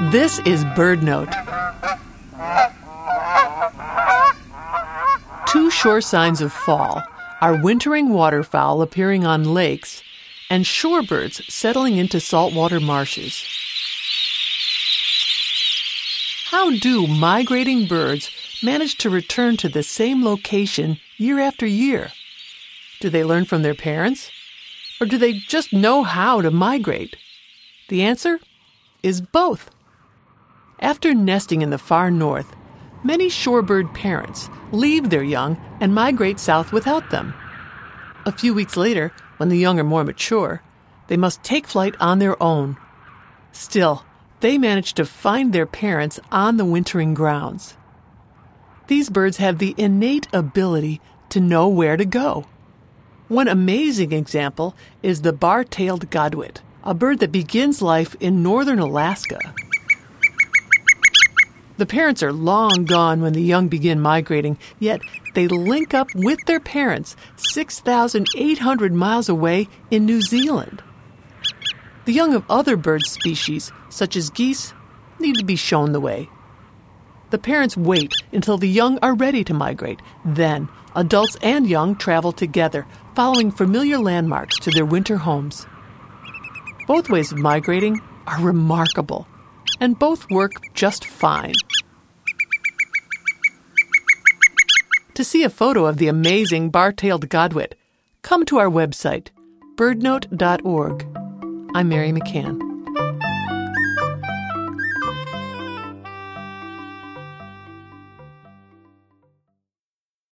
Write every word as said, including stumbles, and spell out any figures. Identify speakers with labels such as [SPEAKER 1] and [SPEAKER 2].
[SPEAKER 1] This is BirdNote. Two sure signs of fall are wintering waterfowl appearing on lakes and shorebirds settling into saltwater marshes. How do migrating birds manage to return to the same location year after year? Do they learn from their parents? Or do they just know how to migrate? The answer is both. After nesting in the far north, many shorebird parents leave their young and migrate south without them. A few weeks later, when the young are more mature, they must take flight on their own. Still, they manage to find their parents on the wintering grounds. These birds have the innate ability to know where to go. One amazing example is the bar-tailed godwit, a bird that begins life in northern Alaska. The parents are long gone when the young begin migrating, yet they link up with their parents six thousand eight hundred miles away in New Zealand. The young of other bird species, such as geese, need to be shown the way. The parents wait until the young are ready to migrate. Then, adults and young travel together, following familiar landmarks to their winter homes. Both ways of migrating are remarkable, and both work just fine. To see a photo of the amazing bar-tailed godwit, come to our website, bird note dot org. I'm Mary McCann.